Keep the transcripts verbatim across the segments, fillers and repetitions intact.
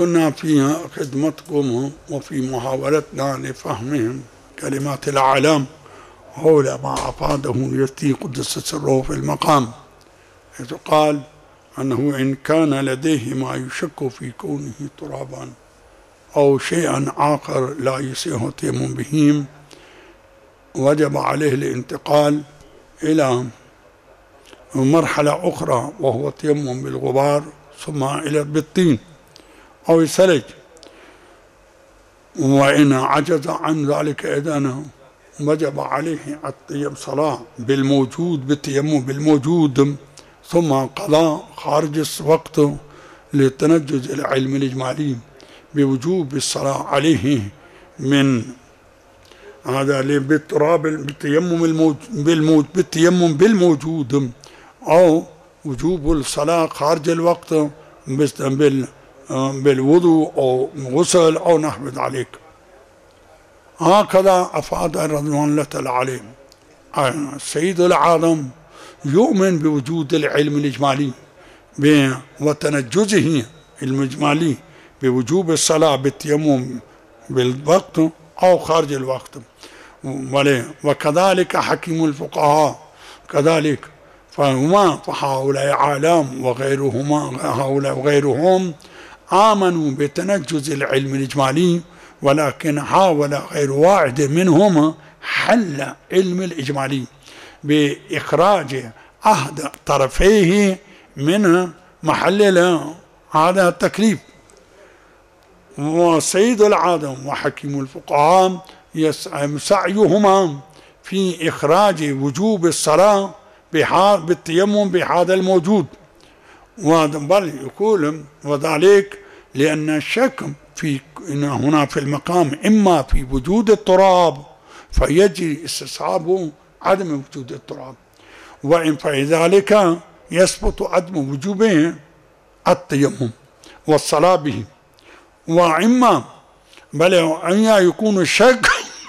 كنا في خدمتكم وفي محاولتنا لفهم كلمات الأعلام حول ما أفاده اليزدي قدس سره في المقام، حيث قال أنه إن كان لديه ما يشك في كونه ترابا أو شيئا آخر لا يصح التيمم به وجب عليه الانتقال إلى مرحلة أخرى وهو التيمم بالغبار ثم إلى بالطين أو الثلج. وإن عجز عن ذلك إذن وجب عليه الصلاة بالموجود بالتيمم بالموجود ثم قضاء خارج الوقت للتنجز العلم الإجمالي بوجوب الصلاة عليه من هذا بالتراب بالتيمم الموجود بالتيمم بالموجود أو وجوب الصلاة خارج الوقت بالوضوء أو غسل أو نحو ذلك. هكذا أفاد رضوان الله تعالى عليه السيد الأعظم يؤمن بوجود العلم الإجمالي وتنجزه الإجمالي بوجوب الصلاة بالتيمم بالوقت أو خارج الوقت. وكذلك حكيم الفقهاء كذلك فهما فهؤلاء عالم وغيرهما هؤلاء وغيرهم آمنوا بتنجز العلم الإجمالي، ولكن حاول غير واحد منهم حل علم الإجمالي بإخراج أحد طرفيه من محل هذا التكليف. وسيد العالم وحكيم الفقهاء سعيهما في إخراج وجوب الصلاة بالتيمم بهذا الموجود، بل يقول وذلك لأن الشك في هنا في المقام إما في وجود التراب فيجري استصحاب عدم وجود التراب، وإن فذلك يثبت عدم وجوبه التيمم والصلاة به، وإما بل أن يكون الشك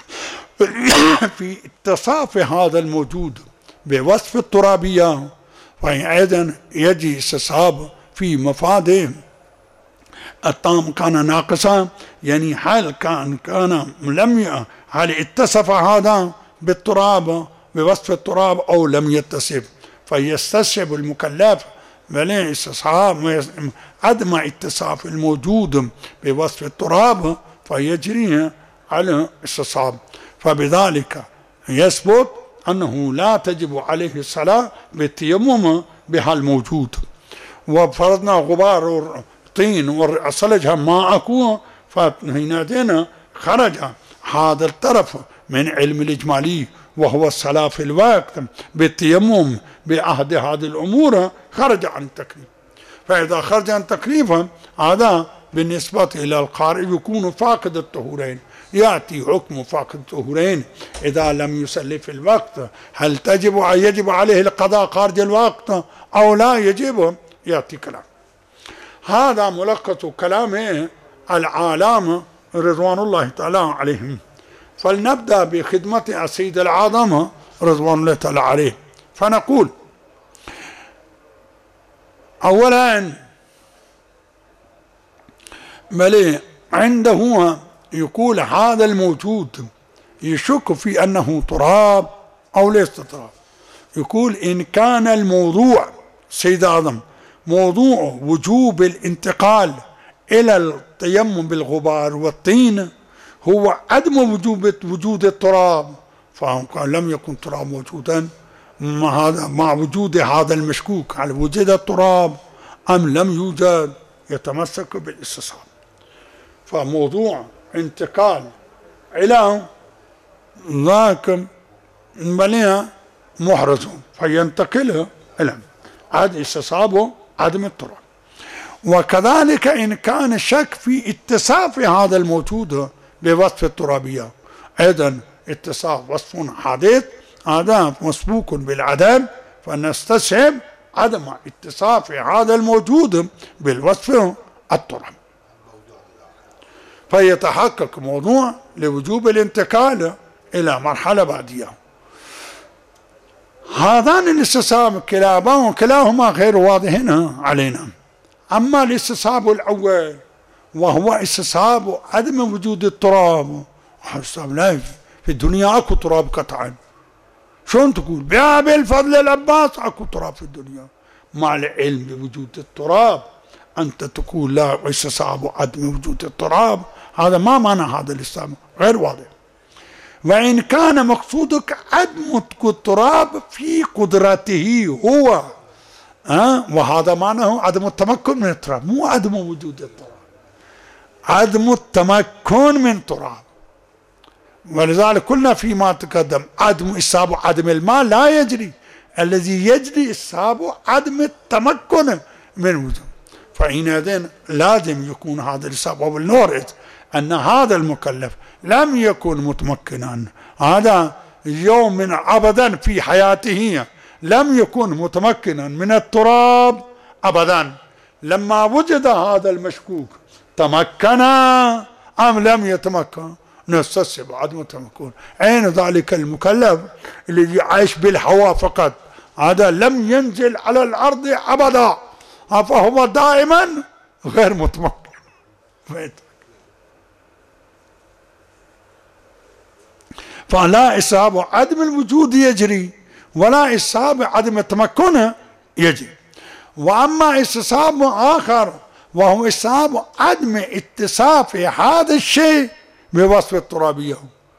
في اتصاف هذا الموجود بوصف الترابية، فإذن يجي استصحاب في مفاده التام كان ناقصا، يعني هل كان كان لم هل اتصف هذا بالتراب بوصف التراب أو لم يتصف، فيستصحب المكلف بل استصحاب عدم اتصاف الموجود بوصف التراب فيجري على استصحاب، فبذلك يثبت أنه لا تجب عليه الصلاة بالتيمم بهالموجود. وفرضنا غبار طين وصلجها ما أكو، فهنا خرج هذا الطرف من علم الإجمالي وهو الصلاة في الوقت بالتيمم بأحد هذه الأمور خرج عن التكليف. فإذا خرج عن التكليف هذا بالنسبة إلى القارئ يكون فاقد الطهورين، يأتي حكم فاقد الطهورين إذا لم يصلي في الوقت هل تجب يجب عليه القضاء خارج الوقت أو لا يجب، يأتي كلام. هذا ملخص كلام العالم رضوان الله تعالى عليهم. فلنبدأ بخدمة السيد الأعظم رضوان الله تعالى عليه. فنقول أولا ملي عنده يقول هذا الموجود يشك في أنه تراب أو ليس تراب، يقول إن كان الموضوع سيد الأعظم موضوع وجوب الانتقال إلى التيمم بالغبار والطين هو عدم وجوب وجود التراب، فقال لم يكن تراب موجودا مع هذا مع وجود هذا المشكوك على وجود التراب أم لم يوجد يتمسك بالاستصحاب. فموضوع انتقال إلى ذاك مليء محرز فينتقل إلى هذا استصحابه عدم التراب. وكذلك إن كان الشك في اتصاف هذا الموجود بوصف الترابية، أيضا اتصاف وصف حادث هذا مسبوق بالعدم، فنستصحب عدم اتصاف هذا الموجود بالوصف التراب، فيتحقق موضوع لوجوب الانتقال إلى مرحلة بعدية. هذان الاستصحاب كلاهما كلاهما غير واضحين علينا. أما الاستصحاب الأول وهو استصحاب عدم وجود التراب. لا في الدنيا اكو تراب قطعا، شلون تقول بأبي الفضل العباس اكو تراب في الدنيا؟ مع العلم بوجود التراب انت تقول لا استصحاب عدم وجود التراب، هذا ما معنى هذا الاسلام، غير واضح. وإن كان مقصودك عدم التراب في قدرته هو، أه؟ وهذا معناه عدم التمكن من التراب، مو عدم وجود التراب، عدم التمكن من التراب. ولذلك قلنا فيما تقدم عدم إصابة عدم الماء لا يجري، الذي يجري إصابة عدم التمكن من وجود. فحينئذ لازم يكون هذا الإصابة، ونورد أن هذا المكلف لم يكن متمكنا، هذا يوم من أبدا في حياته لم يكن متمكنا من التراب أبدا. لما وجد هذا المشكوك تمكن أم لم يتمكن؟ نستصحب عدم التمكن. أين ذلك المكلف الذي عايش بالهواء فقط، هذا لم ينزل على الأرض أبدا، فهو دائما غير متمكن. فلا إصابة عدم الوجود يجري، ولا إصابة عدم التمكن يجري. وأما استصحاب آخر وهو استصحاب عدم اتصاف هذا الشيء بوصف الترابية،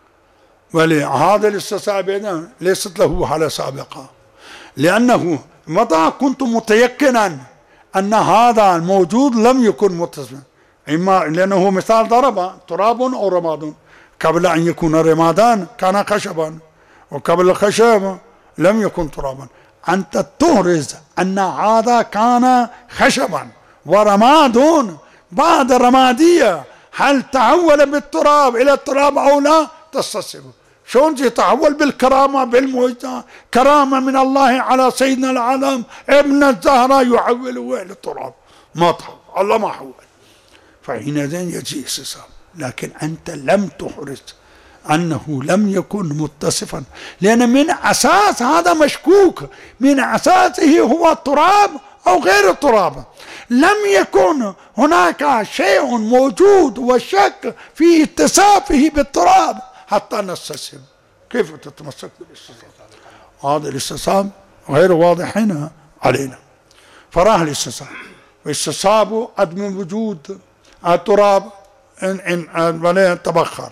ولهذا الاستصحاب ليست له حالة سابقة، لأنه متى كنت متيقنا أن هذا الموجود لم يكن متصفا، إما لأنه مثال ضرب تراب أو رماد، قبل أن يكون رمادان كان خشبا، وقبل الخشب لم يكن ترابا. أنت تهرز أن هذا كان خشبا ورماد بعد رمادية، هل تحول بالتراب إلى التراب أو لا؟ تستصحبه. شلون يتحول بالكرامة بالمعجزة، كرامة من الله على سيدنا العالم ابن الزهراء يحوله إلى التراب؟ ما تحول، الله ما حول. فحينئذ يجي استصحاب. لكن أنت لم تحرز أنه لم يكن متصفا، لأن من أساس هذا مشكوك، من أساسه هو التراب أو غير التراب، لم يكن هناك شيء موجود وشك في اتصافه بالتراب حتى نستصحب. كيف تتمسك بالاستصحاب؟ هذا الاستصحاب غير واضح هنا علينا. فراه الاستصحاب، واستصحاب عدم وجود التراب إن إن تبخر.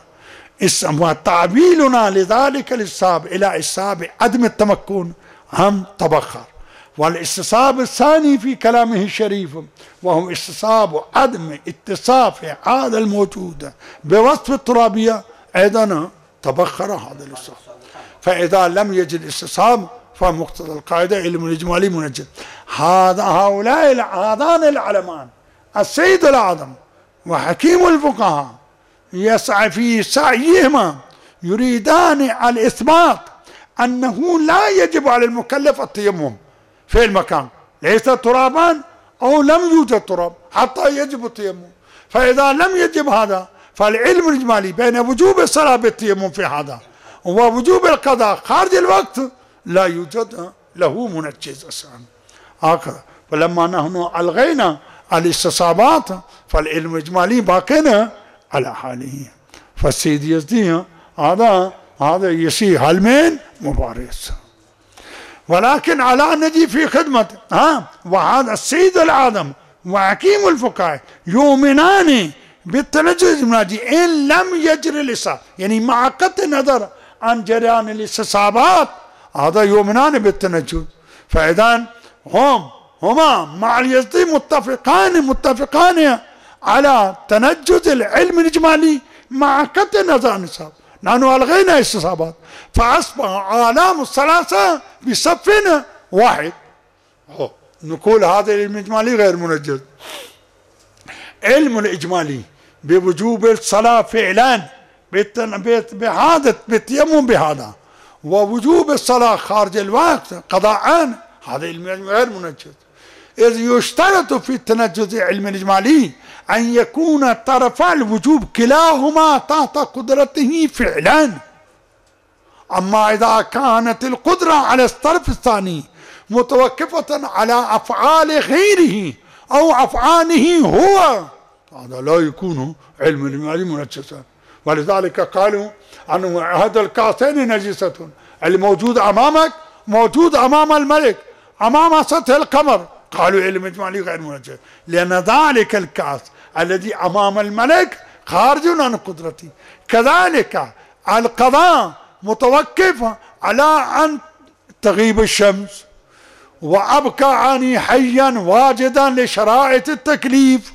تعبيلنا لذلك الاستصحاب إلى استصحاب عدم التمكن هم تبخر. والاستصحاب الثاني في كلامه الشريف وهو استصحاب عدم اتصاف هذا الموجود بوصف الترابية أيضا تبخر هذا الاستصحاب. فإذا لم يجد استصحاب فمقتضى القاعدة علم الإجمالي منجد. هذا هؤلاء هذان العلمان السيد الأعظم وحكيم الفقهاء يسعى في سعيهما يريدان الإثبات أنه لا يجب على المكلف التيمم في المكان، ليس ترابا أو لم يوجد تراب حتى يجب التيمم. فإذا لم يجب هذا فالعلم الإجمالي بين وجوب الصلاة بالتيمم في هذا ووجوب القضاء خارج الوقت لا يوجد له منجز أصلا. هكذا. فلما نحن ألغينا الاستصحابات فالعلم الإجمالي باقينا على حاله. فالسيد يزدي هذا هذا يصير علمين مبارز، ولكن على نجي في خدمته. ها وهذا السيد الأعظم وحكيم الفقهاء يؤمنان بالتنجز الإجمالي إن لم يجري الإصابة، يعني مع قطع النظر عن جريان الاستصحابات هذا يؤمنان بالتنجز. فإذا هم هما مع اليزدي متفقان متفقان على تنجز العلم الإجمالي مع قطع النظر عن الإصابة. نحن ألغينا الاستصحابات فأصبح عالم الثلاثة بصف واحد. نقول هذا العلم الإجمالي غير منجز. علم الإجمالي بوجوب الصلاة فعلا بهذا بالتيمم بهذا، ووجوب الصلاة خارج الوقت قضاء، هذا علم غير منجز. إذ يشترط في التنجز علم الإجمالي أن يكون طرفا الوجوب كلاهما تحت قدرته فعلا. أما إذا كانت القدرة على الطرف الثاني متوقفة على أفعال غيره أو أفعاله هو هذا لا يكون علم الإجمالي منجسا، ولذلك قالوا أن هذا الكاسين نجسة، الموجود أمامك موجود أمام الملك أمام سطح القمر، قالوا علم إجمالي غير منجس، لأن ذلك الكاس الذي أمام الملك خارج عن قدرتي. كذلك القضاء متوقف على أن تغيب الشمس وأبقى عني حيا واجدا لشرائط التكليف.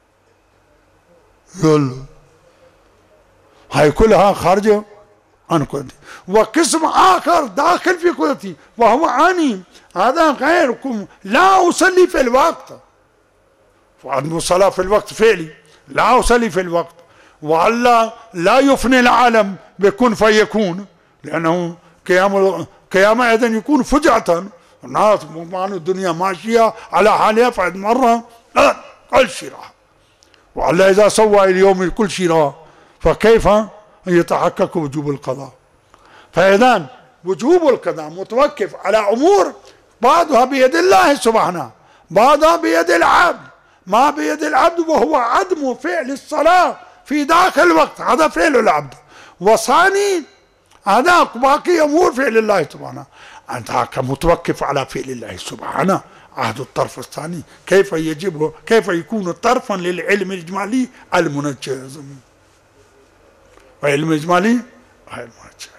يلا هاي كلها خارجة عن قدرتي، وقسم آخر داخل في قدرتي وهو عني، هذا غيركم. لا أصلي في الوقت، وعدم الصلاة في الوقت فعلي، لا أصلي في الوقت، وألا لا يفني العالم بكن فيكون، لأنه قيام قيام أيضا يكون فجعة، الناس معنى الدنيا ماشية على حالها فعد مرة لا كل شيء راح، وألا إذا سوى اليوم كل شيء راح فكيف يتحقق وجوب القضاء؟ فإذا وجوب القضاء متوقف على أمور بعضها بيد الله سبحانه، بعضها بيد العبد، ما بيد العبد وهو عدم فعل الصلاة في داخل الوقت، هذا فعل العبد، وثاني هذا باقي أمور فعل الله سبحانه، أنت متوقف على فعل الله سبحانه. عهد الطرف الثاني كيف يجب كيف يكون طرفا للعلم الإجمالي المنجز، وعلم الإجمالي غير منجز،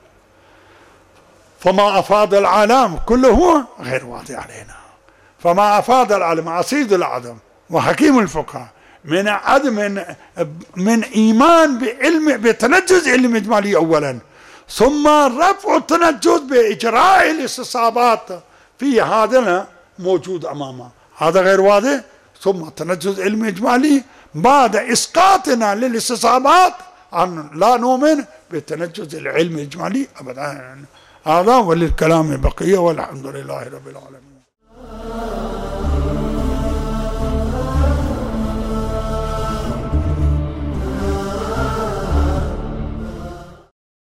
فما أفاد العالم كله غير واضح علينا. فما أفاد العالم عصيد العدم وحكيم الفقهاء من عدم من إيمان بعلم بتنجز علم إجمالي أولا، ثم رفع التنجز بإجراء الاستصحابات في هذا موجود أمامه، هذا غير واضح. ثم تنجز علم إجمالي بعد إسقاطنا للاستصحابات أن لا نؤمن بتنجز العلم الإجمالي أبدا. هذا وللكلام بقية، والحمد لله رب العالمين.